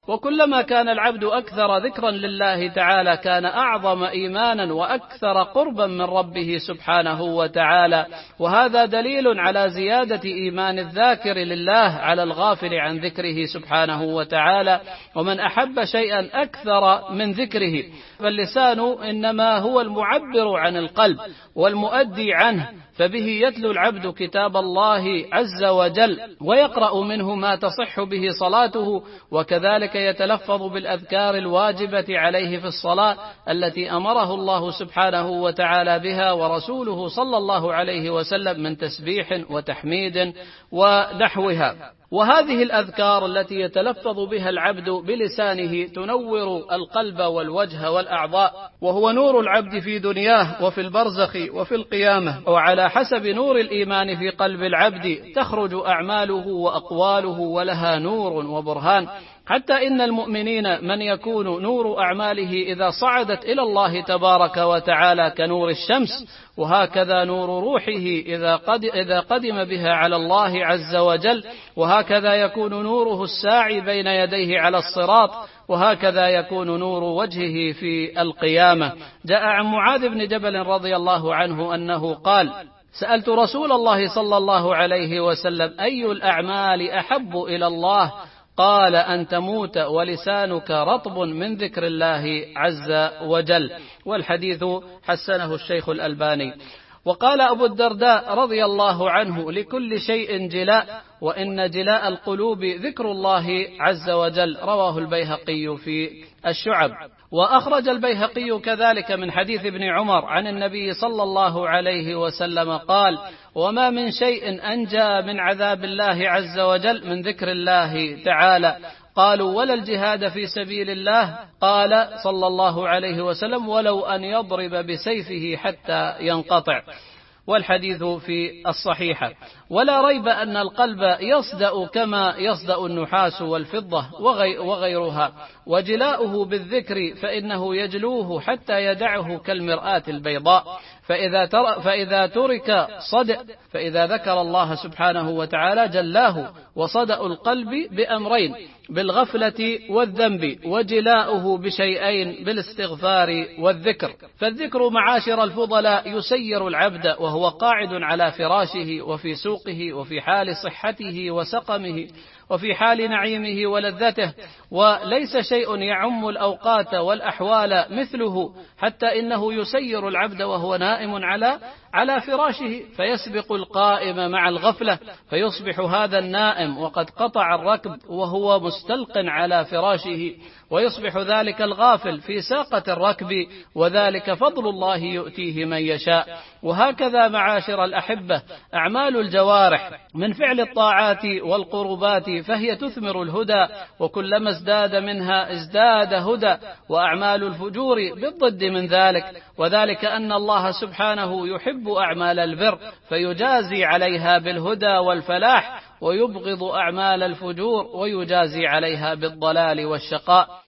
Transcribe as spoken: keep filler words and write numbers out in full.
وكلما كان العبد أكثر ذكرا لله تعالى كان أعظم إيمانا وأكثر قربا من ربه سبحانه وتعالى، وهذا دليل على زيادة إيمان الذاكر لله على الغافل عن ذكره سبحانه وتعالى. ومن أحب شيئا أكثر من ذكره، فاللسان إنما هو المعبر عن القلب والمؤدي عنه، فبه يتلو العبد كتاب الله عز وجل ويقرأ منه ما تصح به صلاته، وكذلك يتلفظ بالأذكار الواجبة عليه في الصلاة التي أمره الله سبحانه وتعالى بها ورسوله صلى الله عليه وسلم من تسبيح وتحميد ونحوها. وهذه الأذكار التي يتلفظ بها العبد بلسانه تنور القلب والوجه والأعضاء، وهو نور العبد في دنياه وفي البرزخ وفي القيامة، وعلى حسب نور الإيمان في قلب العبد تخرج أعماله وأقواله ولها نور وبرهان، حتى إن المؤمنين من يكون نور أعماله إذا صعدت إلى الله تبارك وتعالى كنور الشمس، وهكذا نور روحه إذا قد إذا قدم بها على الله عز وجل، وهكذا يكون نوره الساعي بين يديه على الصراط، وهكذا يكون نور وجهه في القيامة. جاء عن معاذ بن جبل رضي الله عنه أنه قال: سألت رسول الله صلى الله عليه وسلم: أي الأعمال أحب إلى الله؟ قال: أن تموت ولسانك رطب من ذكر الله عز وجل. والحديث حسنه الشيخ الألباني. وقال أبو الدرداء رضي الله عنه: لكل شيء جلاء، وإن جلاء القلوب ذكر الله عز وجل. رواه البيهقي في الشعب. وأخرج البيهقي كذلك من حديث ابن عمر عن النبي صلى الله عليه وسلم قال: وما من شيء أنجى من عذاب الله عز وجل من ذكر الله تعالى. قالوا: ولا الجهاد في سبيل الله؟ قال صلى الله عليه وسلم: ولو أن يضرب بسيفه حتى ينقطع. والحديث في الصحيحة. ولا ريب أن القلب يصدأ كما يصدأ النحاس والفضة وغيرها، وجلاؤه بالذكر فإنه يجلوه حتى يدعه كالمرآة البيضاء، فإذا, تر فإذا ترك صدأ، فإذا ذكر الله سبحانه وتعالى جلاه. وصدأ القلب بأمرين: بالغفلة والذنب، وجلاؤه بشيئين: بالاستغفار والذكر. فالذكر معاشر الفضلاء يسير العبد وهو قاعد على فراشه وفي سوقه وفي حال صحته وسقمه وفي حال نعيمه ولذته، وليس شيء يعم الأوقات والأحوال مثله، حتى إنه يسير العبد وهو نائم على على فراشه، فيسبق القائم مع الغفلة، فيصبح هذا النائم وقد قطع الركب وهو مستلق على فراشه، ويصبح ذلك الغافل في ساقة الركب، وذلك فضل الله يؤتيه من يشاء. وهكذا معاشر الأحبة أعمال الجوارح من فعل الطاعات والقربات فهي تثمر الهدى، وكلما ازداد منها ازداد هدى، وأعمال الفجور بالضد من ذلك، وذلك أن الله سبحانه يحب أعمال البر فيجازي عليها بالهدى والفلاح، ويبغض أعمال الفجور ويجازي عليها بالضلال والشقاء.